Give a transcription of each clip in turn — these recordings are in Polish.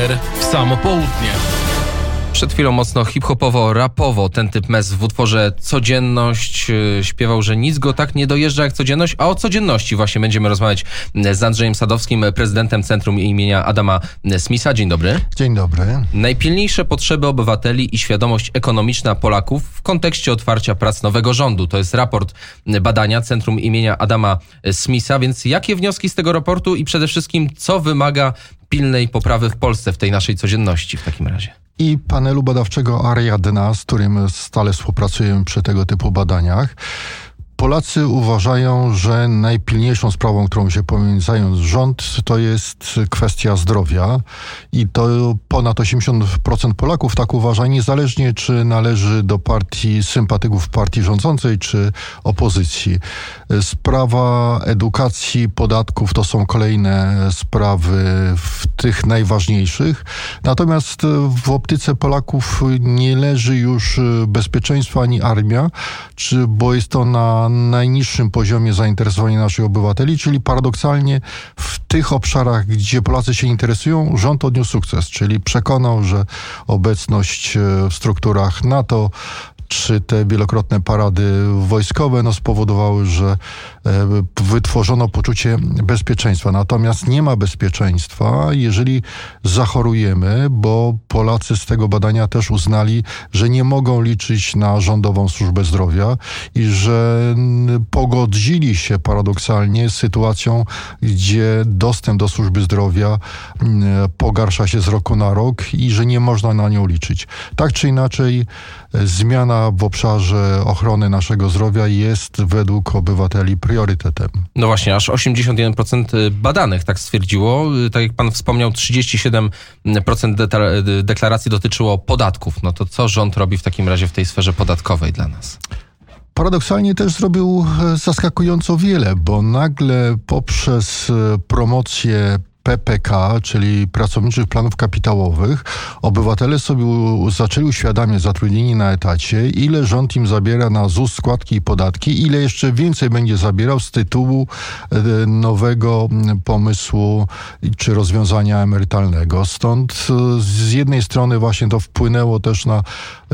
Banger w samo południe. Przed chwilą mocno hip-hopowo-rapowo ten typ mes w utworze Codzienność śpiewał, że nic go tak nie dojeżdża jak codzienność, a o codzienności właśnie będziemy rozmawiać z Andrzejem Sadowskim, prezydentem Centrum imienia Adama Smitha. Dzień dobry. Dzień dobry. Najpilniejsze potrzeby obywateli i świadomość ekonomiczna Polaków w kontekście otwarcia prac nowego rządu. To jest raport badania Centrum imienia Adama Smitha, więc jakie wnioski z tego raportu i przede wszystkim co wymaga pilnej poprawy w Polsce w tej naszej codzienności w takim razie? I panelu badawczego Ariadna, z którym stale współpracujemy przy tego typu badaniach. Polacy uważają, że najpilniejszą sprawą, którą się pomiędzają rząd, to jest kwestia zdrowia i to ponad 80% Polaków tak uważa, niezależnie czy należy do partii, sympatyków partii rządzącej, czy opozycji. Sprawa edukacji, podatków to są kolejne sprawy w tych najważniejszych. Natomiast w optyce Polaków nie leży już bezpieczeństwo ani armia, bo jest to na najniższym poziomie zainteresowania naszych obywateli, czyli paradoksalnie w tych obszarach, gdzie Polacy się interesują, rząd odniósł sukces, czyli przekonał, że obecność w strukturach NATO czy te wielokrotne parady wojskowe spowodowały, że wytworzono poczucie bezpieczeństwa. Natomiast nie ma bezpieczeństwa, jeżeli zachorujemy, bo Polacy z tego badania też uznali, że nie mogą liczyć na rządową służbę zdrowia i że pogodzili się paradoksalnie z sytuacją, gdzie dostęp do służby zdrowia pogarsza się z roku na rok i że nie można na nią liczyć. Tak czy inaczej, zmiana w obszarze ochrony naszego zdrowia jest według obywateli priorytetem. No właśnie, aż 81% badanych tak stwierdziło. Tak jak pan wspomniał, 37% deklaracji dotyczyło podatków. No to co rząd robi w takim razie w tej sferze podatkowej dla nas? Paradoksalnie też zrobił zaskakująco wiele, bo nagle poprzez promocję PPK, czyli pracowniczych planów kapitałowych, obywatele sobie zaczęli uświadamiać zatrudnieni na etacie, ile rząd im zabiera na ZUS, składki i podatki, ile jeszcze więcej będzie zabierał z tytułu nowego pomysłu czy rozwiązania emerytalnego. Stąd z jednej strony właśnie to wpłynęło też na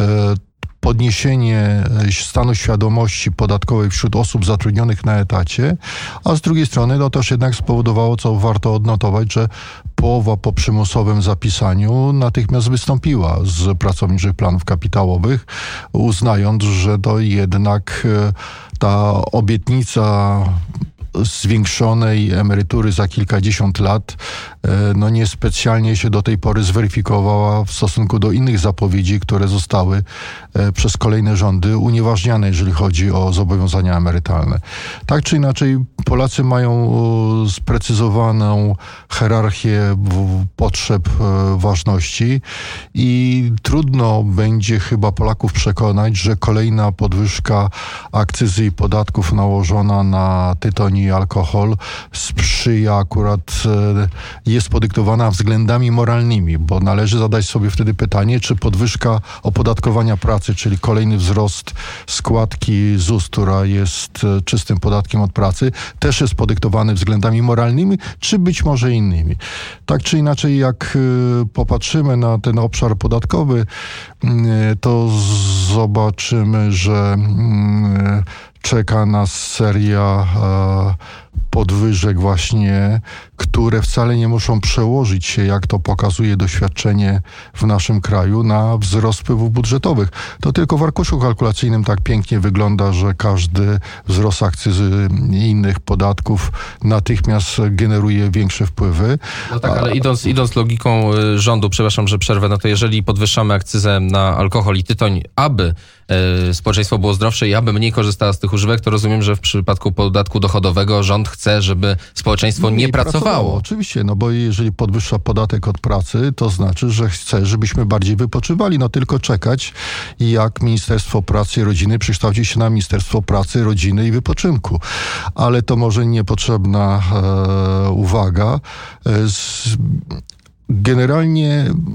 podniesienie stanu świadomości podatkowej wśród osób zatrudnionych na etacie, a z drugiej strony to też jednak spowodowało, co warto odnotować, że połowa po przymusowym zapisaniu natychmiast wystąpiła z pracowniczych planów kapitałowych, uznając, że to jednak ta obietnica zwiększonej emerytury za kilkadziesiąt lat niespecjalnie się do tej pory zweryfikowała w stosunku do innych zapowiedzi, które zostały przez kolejne rządy unieważniane, jeżeli chodzi o zobowiązania emerytalne. Tak czy inaczej, Polacy mają sprecyzowaną hierarchię potrzeb ważności i trudno będzie chyba Polaków przekonać, że kolejna podwyżka akcyzy i podatków nałożona na tytoń i alkohol sprzyja akurat, jest podyktowana względami moralnymi, bo należy zadać sobie wtedy pytanie, czy podwyżka opodatkowania pracy, czyli kolejny wzrost składki ZUS, która jest czystym podatkiem od pracy, też jest podyktowany względami moralnymi, czy być może innymi. Tak czy inaczej, jak popatrzymy na ten obszar podatkowy, to zobaczymy, że czeka nas seria podwyżek właśnie, które wcale nie muszą przełożyć się, jak to pokazuje doświadczenie w naszym kraju, na wzrost wpływów budżetowych. To tylko w arkuszu kalkulacyjnym tak pięknie wygląda, że każdy wzrost akcyzy i innych podatków natychmiast generuje większe wpływy. No tak, ale idąc logiką rządu, przepraszam, że przerwę, no to jeżeli podwyższamy akcyzę na alkohol i tytoń, aby społeczeństwo było zdrowsze i aby mniej korzystało z tych używek, to rozumiem, że w przypadku podatku dochodowego rząd chce, żeby społeczeństwo nie pracowało. Oczywiście, bo jeżeli podwyższa podatek od pracy, to znaczy, że chce, żebyśmy bardziej wypoczywali. Tylko czekać, jak Ministerstwo Pracy i Rodziny przekształci się na Ministerstwo Pracy, Rodziny i Wypoczynku. Ale to może niepotrzebna uwaga. Generalnie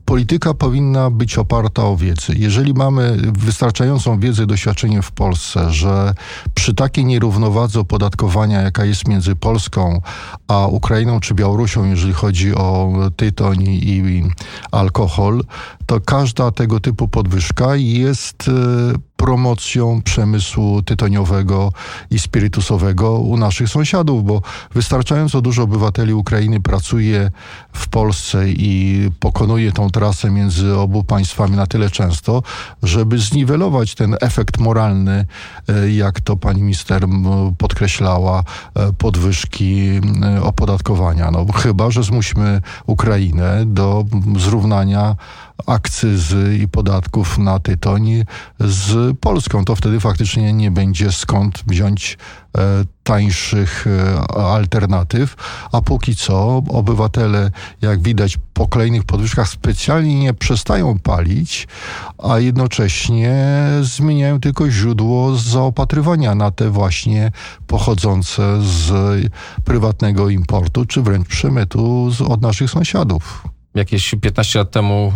polityka powinna być oparta o wiedzę. Jeżeli mamy wystarczającą wiedzę i doświadczenie w Polsce, że przy takiej nierównowadze opodatkowania, jaka jest między Polską a Ukrainą czy Białorusią, jeżeli chodzi o tytoń i alkohol, to każda tego typu podwyżka jest promocją przemysłu tytoniowego i spirytusowego u naszych sąsiadów, bo wystarczająco dużo obywateli Ukrainy pracuje w Polsce i pokonuje tą trasę między obu państwami na tyle często, żeby zniwelować ten efekt moralny, jak to pani minister podkreślała, podwyżki opodatkowania. No, chyba że zmusimy Ukrainę do zrównania akcyzy i podatków na tytoń z Polską. To wtedy faktycznie nie będzie skąd wziąć tańszych alternatyw, a póki co obywatele, jak widać po kolejnych podwyżkach, specjalnie nie przestają palić, a jednocześnie zmieniają tylko źródło zaopatrywania na te właśnie pochodzące z prywatnego importu, czy wręcz przemytu od naszych sąsiadów. Jakieś 15 lat temu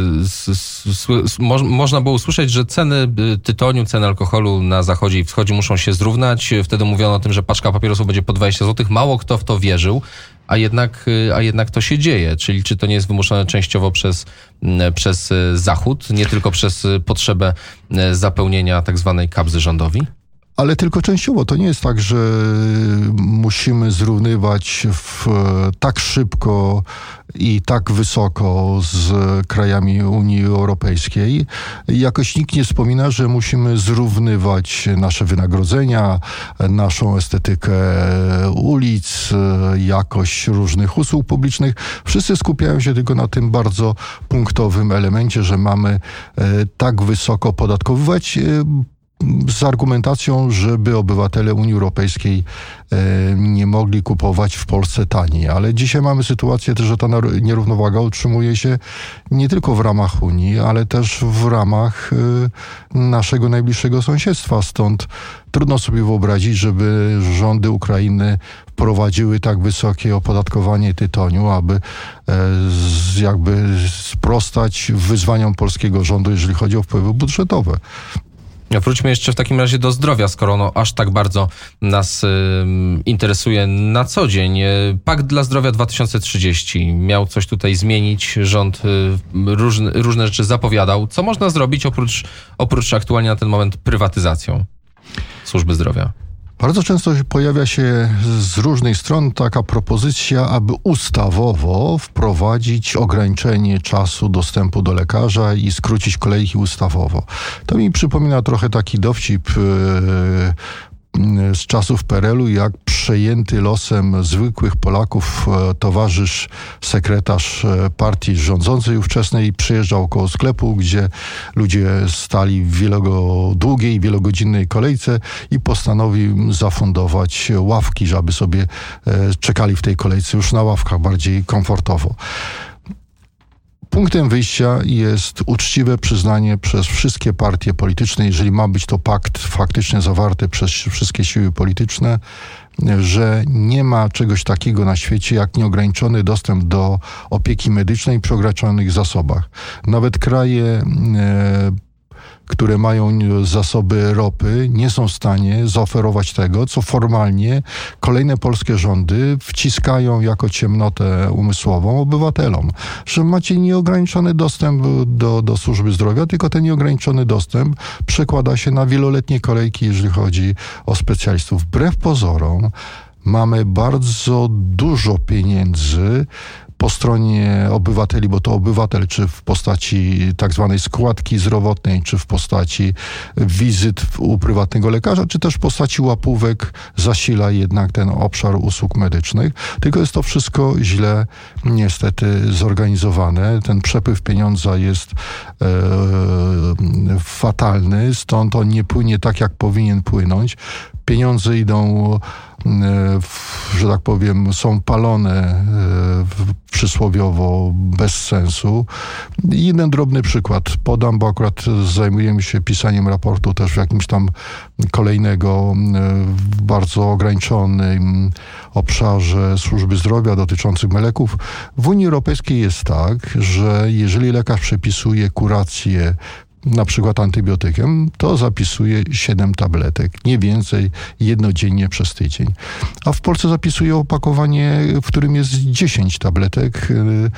można było usłyszeć, że ceny tytoniu, ceny alkoholu na zachodzie i wschodzie muszą się zrównać. Wtedy mówiono o tym, że paczka papierosów będzie po 20 zł. Mało kto w to wierzył, a jednak to się dzieje. Czyli czy to nie jest wymuszone częściowo przez Zachód, nie tylko przez potrzebę zapełnienia tak zwanej kabzy rządowi? Ale tylko częściowo. To nie jest tak, że musimy zrównywać tak szybko i tak wysoko z krajami Unii Europejskiej. Jakoś nikt nie wspomina, że musimy zrównywać nasze wynagrodzenia, naszą estetykę ulic, jakość różnych usług publicznych. Wszyscy skupiają się tylko na tym bardzo punktowym elemencie, że mamy tak wysoko podatkowywać, z argumentacją, żeby obywatele Unii Europejskiej nie mogli kupować w Polsce taniej. Ale dzisiaj mamy sytuację też, że ta nierównowaga utrzymuje się nie tylko w ramach Unii, ale też w ramach naszego najbliższego sąsiedztwa. Stąd trudno sobie wyobrazić, żeby rządy Ukrainy wprowadziły tak wysokie opodatkowanie tytoniu, aby jakby sprostać wyzwaniom polskiego rządu, jeżeli chodzi o wpływy budżetowe. Wróćmy jeszcze w takim razie do zdrowia, skoro ono aż tak bardzo nas interesuje na co dzień. Pakt dla Zdrowia 2030 miał coś tutaj zmienić. Rząd różne rzeczy zapowiadał. Co można zrobić oprócz aktualnie na ten moment prywatyzacją służby zdrowia? Bardzo często pojawia się z różnych stron taka propozycja, aby ustawowo wprowadzić ograniczenie czasu dostępu do lekarza i skrócić kolejki ustawowo. To mi przypomina trochę taki dowcip z czasów PRL-u, jak przejęty losem zwykłych Polaków towarzysz, sekretarz partii rządzącej ówczesnej przyjeżdżał koło sklepu, gdzie ludzie stali w długiej, wielogodzinnej kolejce i postanowił zafundować ławki, żeby sobie czekali w tej kolejce już na ławkach bardziej komfortowo. Punktem wyjścia jest uczciwe przyznanie przez wszystkie partie polityczne, jeżeli ma być to pakt faktycznie zawarty przez wszystkie siły polityczne, że nie ma czegoś takiego na świecie jak nieograniczony dostęp do opieki medycznej przy ograniczonych zasobach. Nawet kraje, które mają zasoby ropy, nie są w stanie zaoferować tego, co formalnie kolejne polskie rządy wciskają jako ciemnotę umysłową obywatelom. Że macie nieograniczony dostęp do służby zdrowia, tylko ten nieograniczony dostęp przekłada się na wieloletnie kolejki, jeżeli chodzi o specjalistów. Wbrew pozorom mamy bardzo dużo pieniędzy po stronie obywateli, bo to obywatel, czy w postaci tak zwanej składki zdrowotnej, czy w postaci wizyt u prywatnego lekarza, czy też w postaci łapówek zasila jednak ten obszar usług medycznych. Tylko jest to wszystko źle niestety zorganizowane. Ten przepływ pieniądza jest fatalny, stąd on nie płynie tak, jak powinien płynąć. Pieniądze idą że tak powiem, są palone przysłowiowo bez sensu. Jeden drobny przykład podam, bo akurat zajmujemy się pisaniem raportu też w jakimś tam kolejnego, w bardzo ograniczonym obszarze służby zdrowia dotyczących mleków. W Unii Europejskiej jest tak, że jeżeli lekarz przepisuje kurację na przykład antybiotykiem, to zapisuje 7 tabletek, nie więcej, jednodziennie przez tydzień. A w Polsce zapisuje opakowanie, w którym jest 10 tabletek,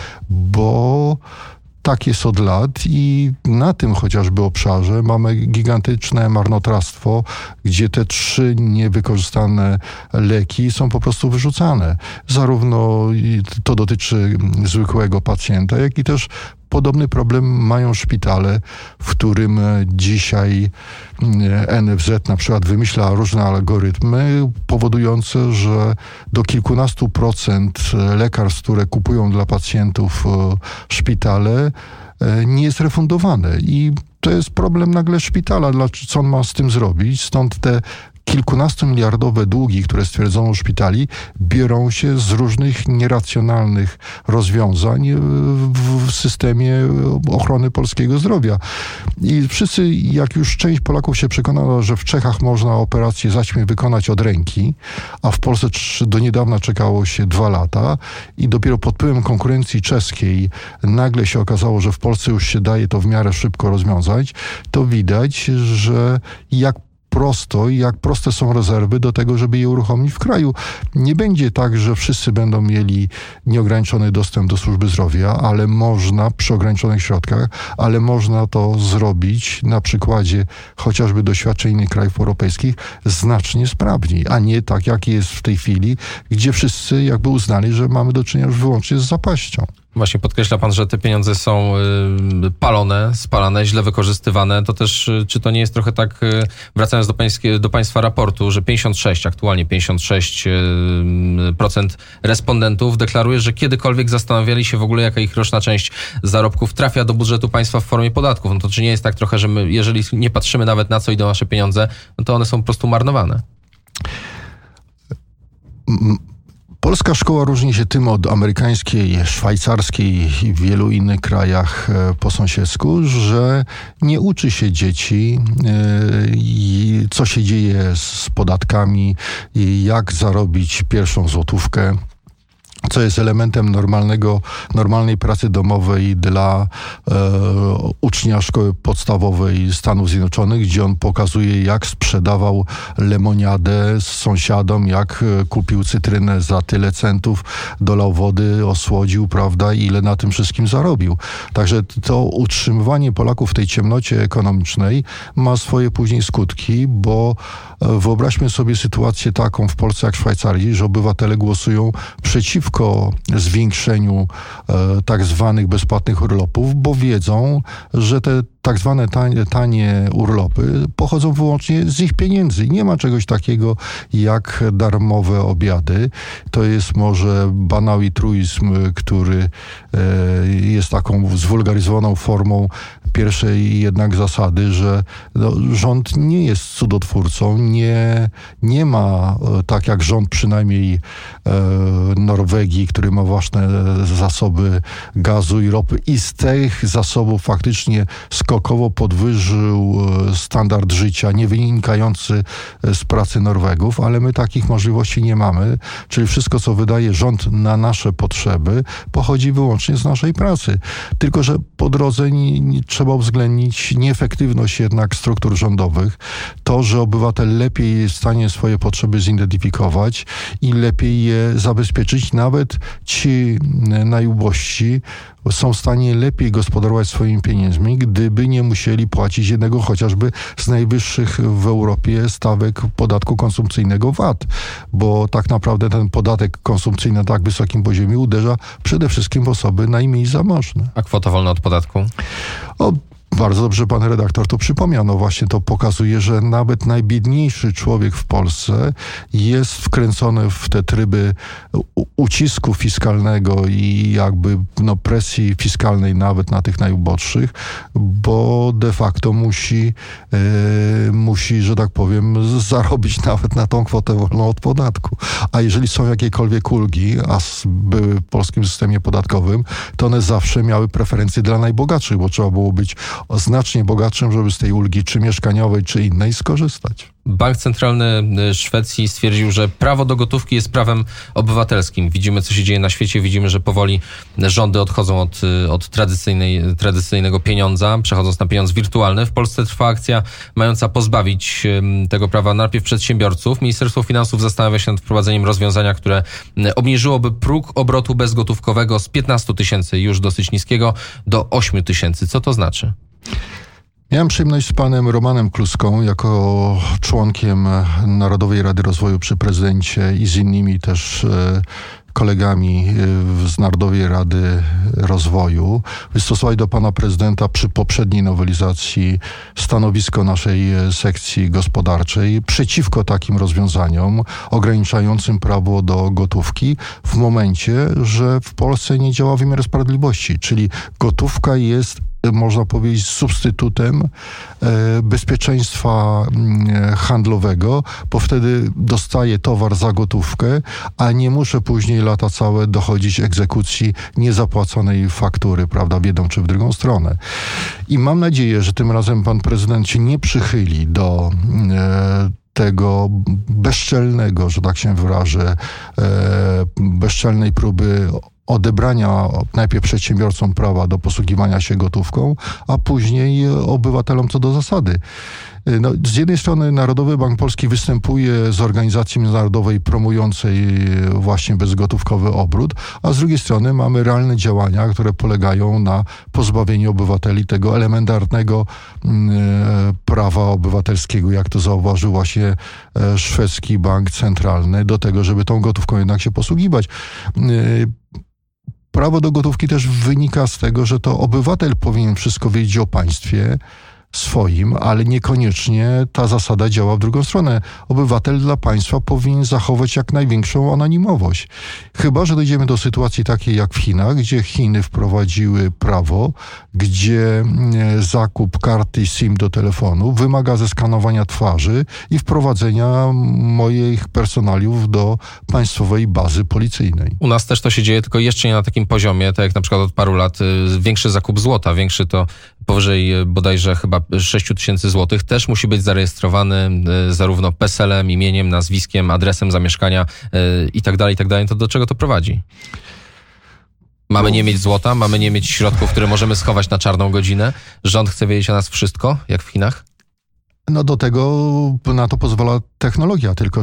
bo tak jest od lat i na tym chociażby obszarze mamy gigantyczne marnotrawstwo, gdzie te 3 niewykorzystane leki są po prostu wyrzucane. Zarówno to dotyczy zwykłego pacjenta, jak i też podobny problem mają szpitale, w którym dzisiaj NFZ na przykład wymyśla różne algorytmy powodujące, że do kilkunastu procent lekarstw, które kupują dla pacjentów szpitale, nie jest refundowane. I to jest problem nagle szpitala, co on ma z tym zrobić. Stąd te kilkunastomiliardowe długi, które stwierdzono szpitali, biorą się z różnych nieracjonalnych rozwiązań w systemie ochrony polskiego zdrowia. I wszyscy, jak już część Polaków się przekonała, że w Czechach można operację zaćmy wykonać od ręki, a w Polsce do niedawna czekało się 2 lata i dopiero pod wpływem konkurencji czeskiej nagle się okazało, że w Polsce już się daje to w miarę szybko rozwiązać, to widać, że jak proste są rezerwy do tego, żeby je uruchomić w kraju. Nie będzie tak, że wszyscy będą mieli nieograniczony dostęp do służby zdrowia, ale można przy ograniczonych środkach, ale można to zrobić na przykładzie chociażby doświadczeń innych krajów europejskich znacznie sprawniej, a nie tak, jak jest w tej chwili, gdzie wszyscy jakby uznali, że mamy do czynienia już wyłącznie z zapaścią. Właśnie podkreśla pan, że te pieniądze są palone, spalane, źle wykorzystywane. To też, czy to nie jest trochę tak, wracając do państwa raportu, że aktualnie 56% respondentów deklaruje, że kiedykolwiek zastanawiali się w ogóle, jaka ich roczna część zarobków trafia do budżetu państwa w formie podatków. No to czy nie jest tak trochę, że my, jeżeli nie patrzymy nawet na co idą nasze pieniądze, no to one są po prostu marnowane? Polska szkoła różni się tym od amerykańskiej, szwajcarskiej i w wielu innych krajach po sąsiedzku, że nie uczy się dzieci, co się dzieje z podatkami, jak zarobić pierwszą złotówkę, co jest elementem normalnej pracy domowej dla ucznia szkoły podstawowej Stanów Zjednoczonych, gdzie on pokazuje, jak sprzedawał lemoniadę z sąsiadom, jak kupił cytrynę za tyle centów, dolał wody, osłodził, prawda, i ile na tym wszystkim zarobił. Także to utrzymywanie Polaków w tej ciemnocie ekonomicznej ma swoje później skutki, bo wyobraźmy sobie sytuację taką w Polsce jak w Szwajcarii, że obywatele głosują przeciwko zwiększeniu tak zwanych bezpłatnych urlopów, bo wiedzą, że te tak zwane tanie urlopy pochodzą wyłącznie z ich pieniędzy. I nie ma czegoś takiego jak darmowe obiady. To jest może banał i truizm, który jest taką zwulgaryzowaną formą pierwszej jednak zasady, że rząd nie jest cudotwórcą, nie ma tak jak rząd przynajmniej Norwegii, który ma własne zasoby gazu i ropy i z tych zasobów faktycznie skokowo podwyżył standard życia, nie wynikający z pracy Norwegów, ale my takich możliwości nie mamy, czyli wszystko, co wydaje rząd na nasze potrzeby, pochodzi wyłącznie z naszej pracy. Tylko że po drodze trzeba uwzględnić nieefektywność jednak struktur rządowych, to, że obywatel lepiej jest w stanie swoje potrzeby zidentyfikować i lepiej je zabezpieczyć. Nawet ci najubożsi są w stanie lepiej gospodarować swoimi pieniędzmi, gdyby nie musieli płacić jednego chociażby z najwyższych w Europie stawek podatku konsumpcyjnego VAT, bo tak naprawdę ten podatek konsumpcyjny na tak wysokim poziomie uderza przede wszystkim w osoby najmniej zamożne. A kwota wolna od podatku? Bardzo dobrze pan redaktor to przypomniał. No właśnie to pokazuje, że nawet najbiedniejszy człowiek w Polsce jest wkręcony w te tryby ucisku fiskalnego i jakby presji fiskalnej nawet na tych najuboższych, bo de facto musi, że tak powiem, zarobić nawet na tą kwotę wolną od podatku. A jeżeli są jakiekolwiek ulgi, a były w polskim systemie podatkowym, to one zawsze miały preferencje dla najbogatszych, bo trzeba było być znacznie bogatszym, żeby z tej ulgi czy mieszkaniowej, czy innej skorzystać. Bank Centralny Szwecji stwierdził, że prawo do gotówki jest prawem obywatelskim. Widzimy, co się dzieje na świecie, widzimy, że powoli rządy odchodzą od tradycyjnego pieniądza, przechodząc na pieniądz wirtualny. W Polsce trwa akcja mająca pozbawić tego prawa najpierw przedsiębiorców. Ministerstwo Finansów zastanawia się nad wprowadzeniem rozwiązania, które obniżyłoby próg obrotu bezgotówkowego z 15 000 już dosyć niskiego do 8 000. Co to znaczy? Miałem przyjemność z panem Romanem Kluską jako członkiem Narodowej Rady Rozwoju przy prezydencie i z innymi też kolegami z Narodowej Rady Rozwoju wystosować do pana prezydenta przy poprzedniej nowelizacji stanowisko naszej sekcji gospodarczej przeciwko takim rozwiązaniom ograniczającym prawo do gotówki w momencie, że w Polsce nie działa wymiar sprawiedliwości, czyli gotówka jest, można powiedzieć, substytutem bezpieczeństwa handlowego, bo wtedy dostaję towar za gotówkę, a nie muszę później lata całe dochodzić egzekucji niezapłaconej faktury, prawda, w jedną czy w drugą stronę. I mam nadzieję, że tym razem pan prezydent się nie przychyli do tego bezczelnego, że tak się wyrażę, bezczelnej próby odebrania najpierw przedsiębiorcom prawa do posługiwania się gotówką, a później obywatelom co do zasady. No, z jednej strony Narodowy Bank Polski występuje z organizacji międzynarodowej promującej właśnie bezgotówkowy obrót, a z drugiej strony mamy realne działania, które polegają na pozbawieniu obywateli tego elementarnego prawa obywatelskiego, jak to zauważył właśnie szwedzki bank centralny, do tego, żeby tą gotówką jednak się posługiwać. Prawo do gotówki też wynika z tego, że to obywatel powinien wszystko wiedzieć o państwie swoim, ale niekoniecznie ta zasada działa w drugą stronę. Obywatel dla państwa powinien zachować jak największą anonimowość. Chyba że dojdziemy do sytuacji takiej jak w Chinach, gdzie Chiny wprowadziły prawo, gdzie zakup karty SIM do telefonu wymaga zeskanowania twarzy i wprowadzenia moich personaliów do państwowej bazy policyjnej. U nas też to się dzieje, tylko jeszcze nie na takim poziomie, tak jak na przykład od paru lat większy zakup złota, większy to powyżej bodajże chyba 6 000 złotych, też musi być zarejestrowany zarówno PESEL-em, imieniem, nazwiskiem, adresem zamieszkania i tak dalej, i tak dalej. To do czego to prowadzi? Mamy nie mieć złota, mamy nie mieć środków, które możemy schować na czarną godzinę. Rząd chce wiedzieć o nas wszystko, jak w Chinach? No na to pozwala technologia, tylko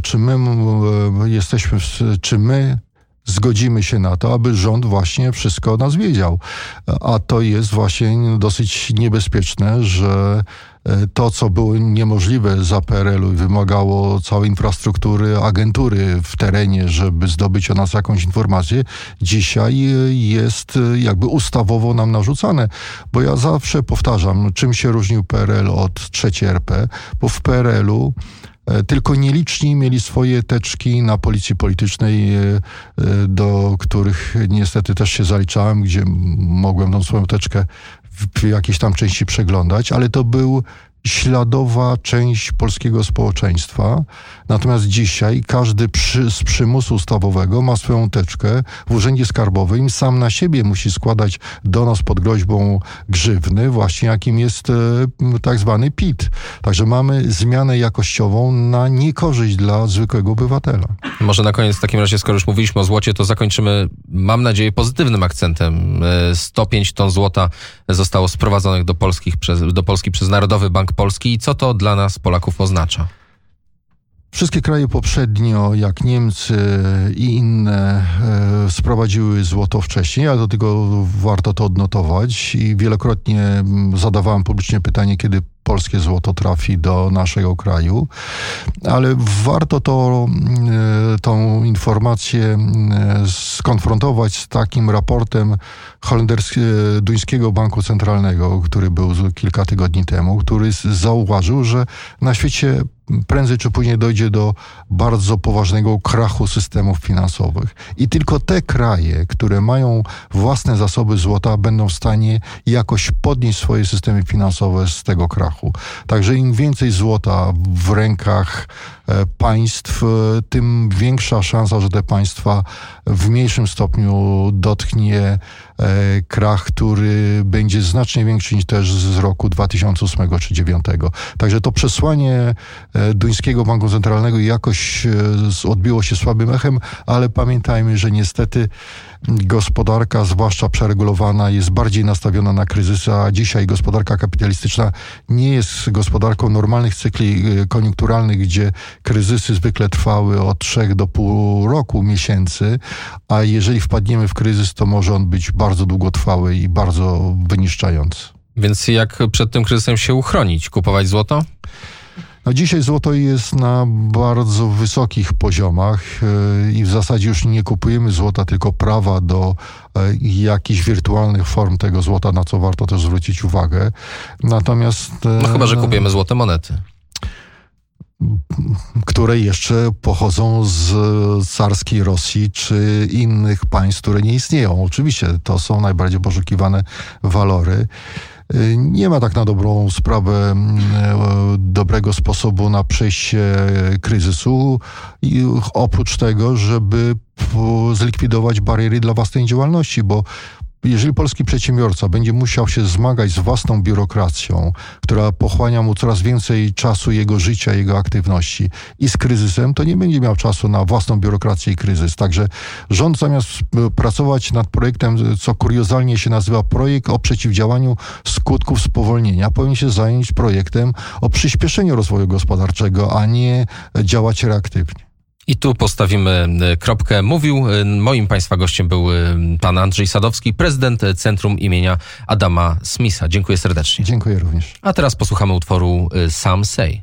czy my zgodzimy się na to, aby rząd właśnie wszystko o nas wiedział. A to jest właśnie dosyć niebezpieczne, że to, co było niemożliwe za PRL-u i wymagało całej infrastruktury, agentury w terenie, żeby zdobyć o nas jakąś informację, dzisiaj jest jakby ustawowo nam narzucane. Bo ja zawsze powtarzam, czym się różnił PRL od III RP, bo w PRL-u tylko nieliczni mieli swoje teczki na policji politycznej, do których niestety też się zaliczałem, gdzie mogłem tą swoją teczkę w jakiejś tam części przeglądać, ale to był śladowa część polskiego społeczeństwa. Natomiast dzisiaj każdy z przymusu ustawowego ma swoją teczkę w Urzędzie Skarbowym, sam na siebie musi składać donos pod groźbą grzywny, właśnie jakim jest tak zwany PIT. Także mamy zmianę jakościową na niekorzyść dla zwykłego obywatela. Może na koniec w takim razie, skoro już mówiliśmy o złocie, to zakończymy, mam nadzieję, pozytywnym akcentem. 105 ton złota zostało sprowadzonych do Polski przez Narodowy Bank Polski. I co to dla nas, Polaków, oznacza? Wszystkie kraje poprzednio, jak Niemcy i inne, sprowadziły złoto wcześniej, ale do tego warto to odnotować i wielokrotnie zadawałem publicznie pytanie, kiedy polskie złoto trafi do naszego kraju, ale warto tą informację skonfrontować z takim raportem duńskiego Banku Centralnego, który był kilka tygodni temu, który zauważył, że na świecie prędzej czy później dojdzie do bardzo poważnego krachu systemów finansowych. I tylko te kraje, które mają własne zasoby złota, będą w stanie jakoś podnieść swoje systemy finansowe z tego krachu. Także im więcej złota w rękach państw, tym większa szansa, że te państwa w mniejszym stopniu dotknie krach, który będzie znacznie większy niż też z roku 2008 czy 2009. Także to przesłanie duńskiego Banku Centralnego jakoś odbiło się słabym echem, ale pamiętajmy, że niestety gospodarka, zwłaszcza przeregulowana, jest bardziej nastawiona na kryzys, a dzisiaj gospodarka kapitalistyczna nie jest gospodarką normalnych cykli koniunkturalnych, gdzie kryzysy zwykle trwały od 3 do pół roku, miesięcy, a jeżeli wpadniemy w kryzys, to może on być bardzo długotrwały i bardzo wyniszczający. Więc jak przed tym kryzysem się uchronić? Kupować złoto? No dzisiaj złoto jest na bardzo wysokich poziomach i w zasadzie już nie kupujemy złota, tylko prawa do jakichś wirtualnych form tego złota, na co warto też zwrócić uwagę. Natomiast... No chyba, że kupujemy złote monety. Które jeszcze pochodzą z carskiej Rosji czy innych państw, które nie istnieją. Oczywiście to są najbardziej poszukiwane walory. Nie ma tak na dobrą sprawę dobrego sposobu na przejście kryzysu, oprócz tego, żeby zlikwidować bariery dla własnej działalności, bo jeżeli polski przedsiębiorca będzie musiał się zmagać z własną biurokracją, która pochłania mu coraz więcej czasu jego życia, jego aktywności i z kryzysem, to nie będzie miał czasu na własną biurokrację i kryzys. Także rząd zamiast pracować nad projektem, co kuriozalnie się nazywa projekt o przeciwdziałaniu skutków spowolnienia, powinien się zająć projektem o przyspieszeniu rozwoju gospodarczego, a nie działać reaktywnie. I tu postawimy kropkę. Mówił, moim Państwa gościem był pan Andrzej Sadowski, prezydent Centrum imienia Adama Smitha. Dziękuję serdecznie. Dziękuję również. A teraz posłuchamy utworu Some Say.